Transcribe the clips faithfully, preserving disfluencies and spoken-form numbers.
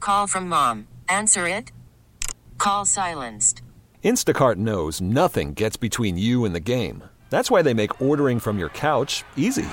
Call from mom. Answer it. Call silenced. Instacart knows nothing gets between you and the game. That's why they make ordering from your couch easy.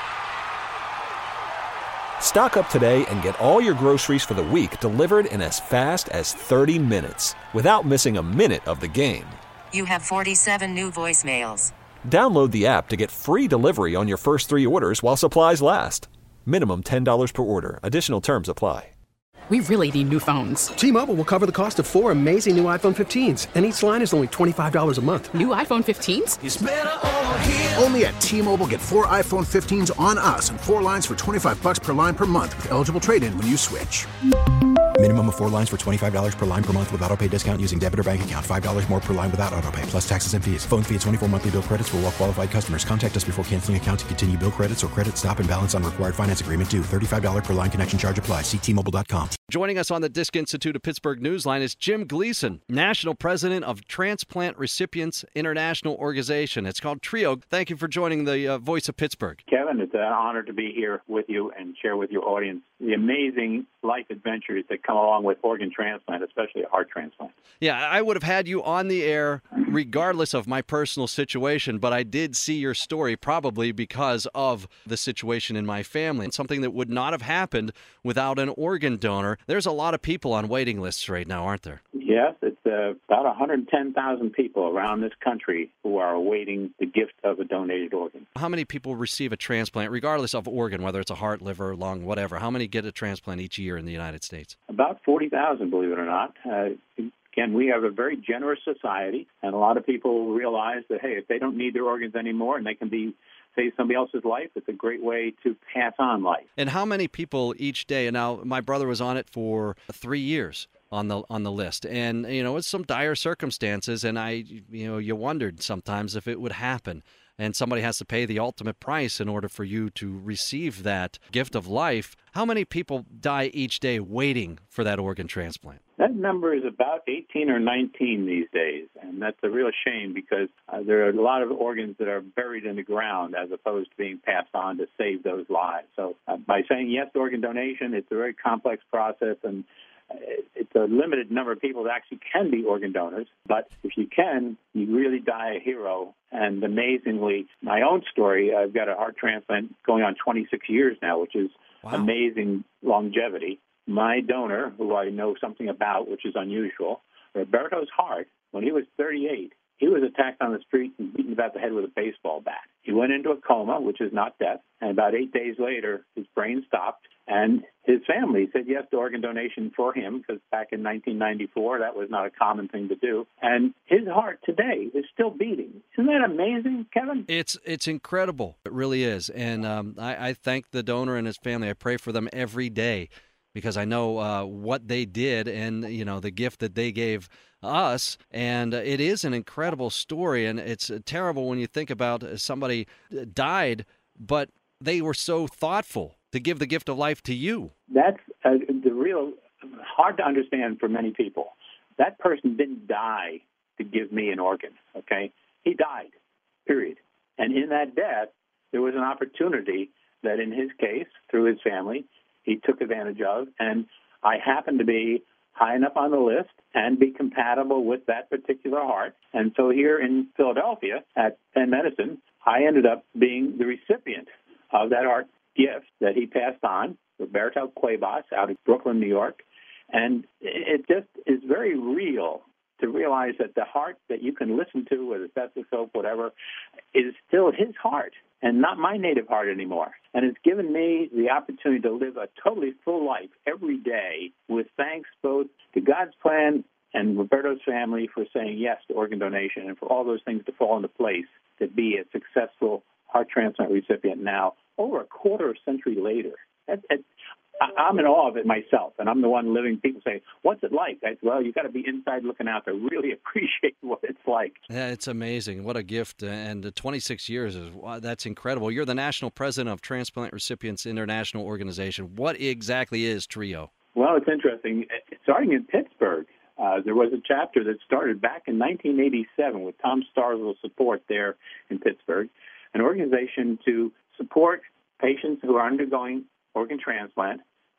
Stock up today and get all your groceries for the week delivered in as fast as thirty minutes without missing a minute of the game. You have forty-seven new voicemails. Download the app to get free delivery on your first three orders while supplies last. Minimum ten dollars per order. Additional terms apply. We really need new phones. T-Mobile will cover the cost of four amazing new iPhone fifteens, and each line is only twenty-five dollars a month. New iPhone fifteens? It's better over here. Only at T-Mobile, get four iPhone fifteens on us and four lines for twenty-five bucks per line per month with eligible trade-in when you switch. Minimum of four lines for twenty-five dollars per line per month with autopay discount using debit or bank account. five dollars more per line without autopay, plus taxes and fees. Phone fee at twenty-four monthly bill credits for well-qualified customers. Contact us before canceling account to continue bill credits or credit stop and balance on required finance agreement due. thirty-five dollars per line connection charge applies. See T Mobile dot com. Joining us on the Disc Institute of Pittsburgh Newsline is Jim Gleason, National President of Transplant Recipients International Organization. It's called TRIO. Thank you for joining the uh, Voice of Pittsburgh. Kevin, it's an honor to be here with you and share with your audience the amazing life adventures that come along with organ transplant, especially a heart transplant. Yeah, I would have had you on the air regardless of my personal situation, but I did see your story probably because of the situation in my family. It's something that would not have happened without an organ donor. There's a lot of people on waiting lists right now, aren't there? Yes, it's uh, about one hundred ten thousand people around this country who are awaiting the gift of a donated organ. How many people receive a transplant, regardless of organ, whether it's a heart, liver, lung, whatever? How many get a transplant each year in the United States? About forty thousand, believe it or not. Uh, again, we have a very generous society, and a lot of people realize that, hey, if they don't need their organs anymore and they can be save somebody else's life, it's a great way to pass on life. And how many people each day? And now, my brother was on it for three years. on the on the list, and you know, it's some dire circumstances, and I you know you wondered sometimes if it would happen, and somebody has to pay the ultimate price in order for you to receive that gift of life. How many people die each day waiting for that organ transplant? That number is about eighteen or nineteen these days, and that's a real shame because uh, there are a lot of organs that are buried in the ground as opposed to being passed on to save those lives. So uh, by saying yes to organ donation, it's a very complex process, and it's a limited number of people that actually can be organ donors, but if you can, you really die a hero. And amazingly, my own story, I've got a heart transplant going on twenty-six years now, which is wow. Amazing longevity. My donor, who I know something about, which is unusual, Roberto's heart, when he was thirty-eight, he was attacked on the street and beaten about the head with a baseball bat. He went into a coma, which is not death, and about eight days later, his brain stopped, and his family said yes to organ donation for him, because back in nineteen ninety-four, that was not a common thing to do. And his heart today is still beating. Isn't that amazing, Kevin? It's it's incredible. It really is. And um, I, I thank the donor and his family. I pray for them every day, because I know uh, what they did and, you know, the gift that they gave us. And uh, it is an incredible story. And it's uh, terrible when you think about uh, somebody died, but they were so thoughtful to give the gift of life to you. That's uh, the real hard to understand for many people. That person didn't die to give me an organ, okay? He died, period. And in that death, there was an opportunity that in his case, through his family, he took advantage of, and I happened to be high enough on the list and be compatible with that particular heart. And so here in Philadelphia at Penn Medicine, I ended up being the recipient of that heart gift that he passed on, Roberto Cuevas, out of Brooklyn, New York. And it just is very real to realize that the heart that you can listen to with a stethoscope, whatever, is still his heart and not my native heart anymore. And it's given me the opportunity to live a totally full life every day with thanks both to God's plan and Roberto's family for saying yes to organ donation and for all those things to fall into place to be a successful heart transplant recipient now, over a quarter of a century later. That, that, I'm in awe of it myself, and I'm the one living. People say, what's it like? I said, well, you've got to be inside looking out to really appreciate what it's like. Yeah, it's amazing. What a gift. And twenty-six years, is wow, that's incredible. You're the national president of Transplant Recipients International Organization. What exactly is TRIO? Well, it's interesting. Starting in Pittsburgh, uh, there was a chapter that started back in nineteen eighty-seven with Tom Starzl's support there in Pittsburgh, an organization to support patients who are undergoing organ transplant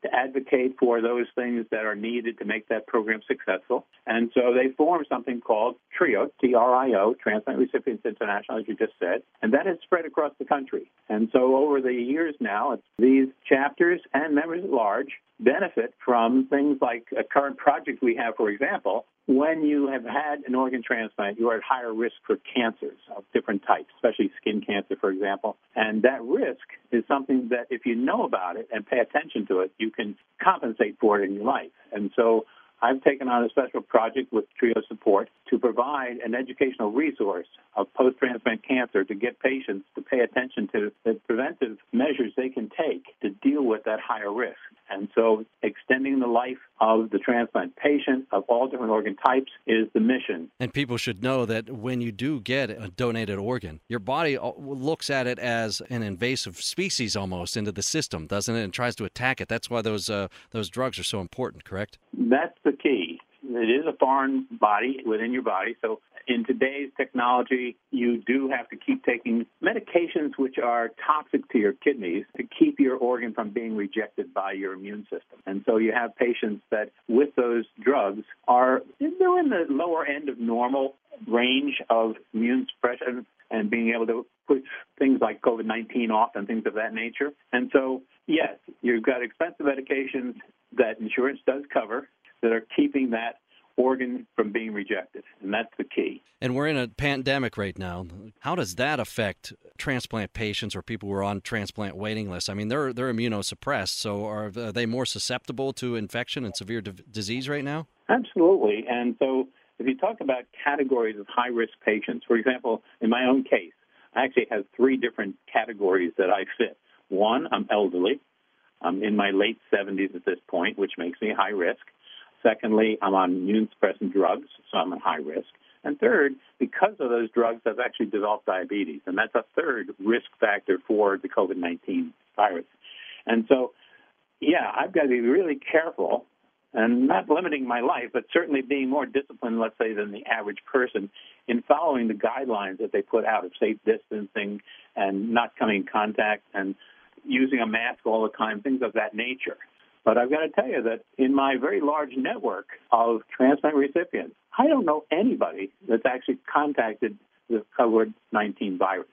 to advocate for those things that are needed to make that program successful. And so they formed something called TRIO, T R I O, Transplant Recipients International, as you just said, and that has spread across the country. And so over the years now, it's these chapters and members at large benefit from things like a current project we have, for example. When you have had an organ transplant, you are at higher risk for cancers of different types, especially skin cancer, for example. And that risk is something that if you know about it and pay attention to it, you can compensate for it in your life. And so I've taken on a special project with TRIO support to provide an educational resource of post-transplant cancer to get patients to pay attention to the preventive measures they can take to deal with that higher risk. And so extending the life of the transplant patient of all different organ types is the mission. And people should know that when you do get a donated organ, your body looks at it as an invasive species almost into the system, doesn't it, and tries to attack it. That's why those uh, those drugs are so important, correct? That's the key. It is a foreign body within your body, so in today's technology, you do have to keep taking medications which are toxic to your kidneys to keep your organ from being rejected by your immune system. And so you have patients that with those drugs are, they're in the lower end of normal range of immune suppression and being able to put things like COVID nineteen off and things of that nature. And so, yes, you've got expensive medications that insurance does cover that are keeping that organ from being rejected, and that's the key. And we're in a pandemic right now. How does that affect transplant patients or people who are on transplant waiting lists? I mean, they're they're immunosuppressed, so are, are they more susceptible to infection and severe d- disease right now? Absolutely. And so if you talk about categories of high-risk patients, for example, in my own case, I actually have three different categories that I fit. One, I'm elderly. I'm in my late seventies at this point, which makes me high risk. Secondly, I'm on immune suppressant drugs, so I'm at high risk. And third, because of those drugs, I've actually developed diabetes, and that's a third risk factor for the COVID nineteen virus. And so, yeah, I've got to be really careful and not limiting my life, but certainly being more disciplined, let's say, than the average person in following the guidelines that they put out of safe distancing and not coming in contact and using a mask all the time, things of that nature. But I've got to tell you that in my very large network of transplant recipients, I don't know anybody that's actually contacted the COVID nineteen virus.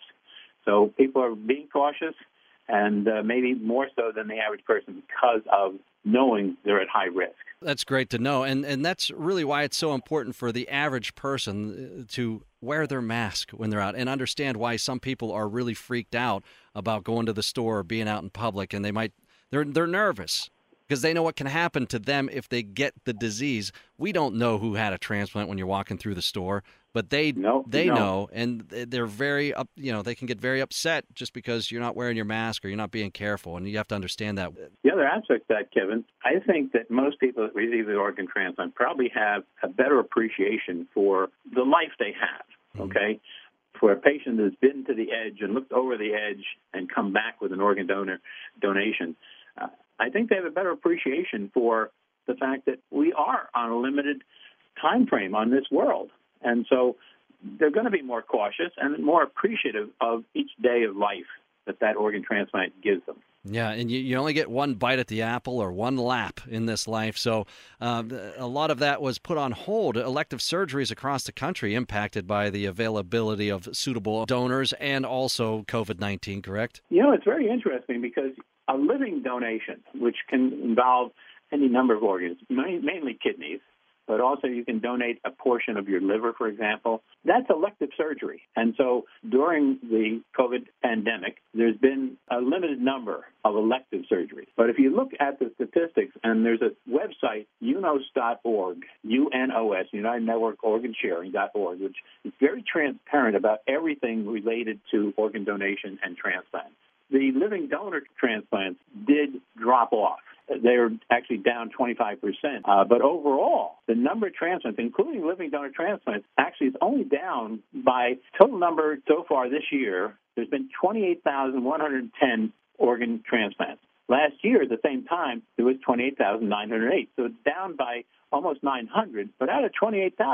So people are being cautious, and uh, maybe more so than the average person because of knowing they're at high risk. That's great to know, and and that's really why it's so important for the average person to wear their mask when they're out and understand why some people are really freaked out about going to the store or being out in public, and they might they're they're nervous because they know what can happen to them if they get the disease. We don't know who had a transplant when you're walking through the store, but they no, they no. know, and they're very up. You know, they can get very upset just because you're not wearing your mask or you're not being careful, and you have to understand that. The other aspect of that, Kevin, I think that most people that receive the organ transplant probably have a better appreciation for the life they have. Okay. Mm-hmm. For a patient that's been to the edge and looked over the edge and come back with an organ donor donation, uh, I think they have a better appreciation for the fact that we are on a limited time frame on this world. And so they're going to be more cautious and more appreciative of each day of life that that organ transplant gives them. Yeah, and you, you only get one bite at the apple or one lap in this life. So uh, a lot of that was put on hold. Elective surgeries across the country impacted by the availability of suitable donors and also COVID nineteen, correct? You know, it's very interesting because a living donation, which can involve any number of organs, mainly kidneys, but also you can donate a portion of your liver, for example. That's elective surgery. And so during the COVID pandemic, there's been a limited number of elective surgeries. But if you look at the statistics, and there's a website, U N O S dot org, U N O S, United Network Organ Sharing dot org, which is very transparent about everything related to organ donation and transplant. The living donor transplants did drop off. They're actually down twenty-five percent. Uh, but overall, the number of transplants, including living donor transplants, actually is only down by total number so far this year. There's been twenty-eight thousand one hundred ten organ transplants. Last year, at the same time, there was twenty-eight thousand nine hundred eight. So it's down by almost nine hundred. But out of twenty-eight thousand,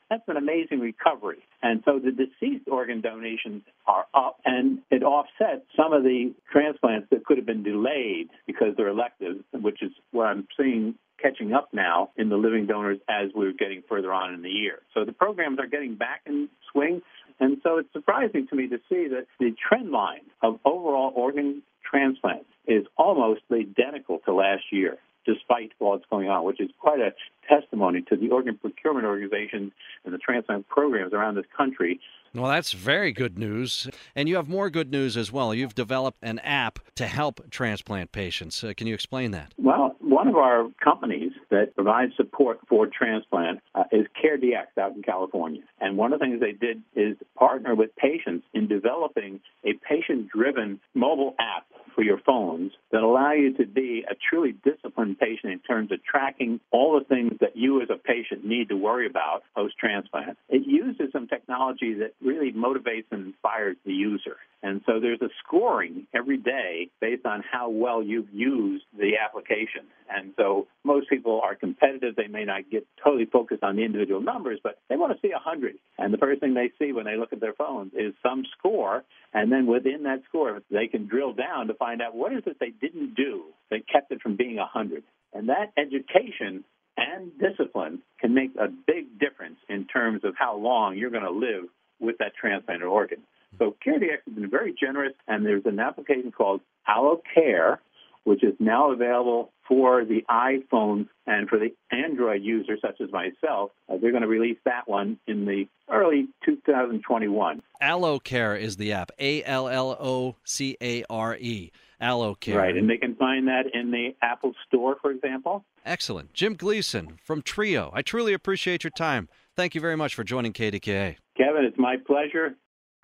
That's an amazing recovery. And so the deceased organ donations are up, and it offsets some of the transplants that could have been delayed because they're elective, which is what I'm seeing catching up now in the living donors as we're getting further on in the year. So the programs are getting back in swing, and so it's surprising to me to see that the trend line of overall organ transplants is almost identical to last year, despite what's going on, which is quite a testimony to the organ procurement organizations and the transplant programs around this country. Well, that's very good news. And you have more good news as well. You've developed an app to help transplant patients. Uh, can you explain that? Well, one of our companies that provides support for transplant uh, is CareDx out in California. And one of the things they did is partner with patients in developing a patient-driven mobile app for your phones that allow you to be a truly disciplined patient in terms of tracking all the things that you as a patient need to worry about post-transplant. It uses some technology that really motivates and inspires the user. And so there's a scoring every day based on how well you've used the application. And so most people are competitive. They may not get totally focused on the individual numbers, but they want to see one hundred. And the first thing they see when they look at their phones is some score. And then within that score, they can drill down to find out what is it they didn't do that kept it from being one hundred. And that education and discipline can make a big difference in terms of how long you're going to live with that transplanted organ. So CareDx has been very generous, and there's an application called AlloCare, which is now available for the iPhone and for the Android user, such as myself. Uh, they're going to release that one in the early two thousand twenty-one. AlloCare is the app, A L L O C A R E, AlloCare. Right, and they can find that in the Apple Store, for example. Excellent. Jim Gleason from Trio. I truly appreciate your time. Thank you very much for joining K D K A. Kevin, it's my pleasure.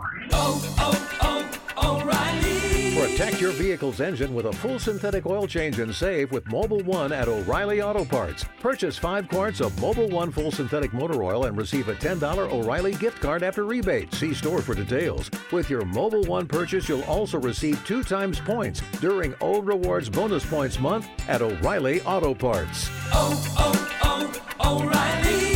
Oh, oh, oh, O'Reilly. Protect your vehicle's engine with a full synthetic oil change and save with Mobil one at O'Reilly Auto Parts. Purchase five quarts of Mobil one full synthetic motor oil and receive a ten dollars O'Reilly gift card after rebate. See store for details. With your Mobil one purchase, you'll also receive two times points during O Rewards Bonus Points Month at O'Reilly Auto Parts. Oh, oh, oh, O'Reilly.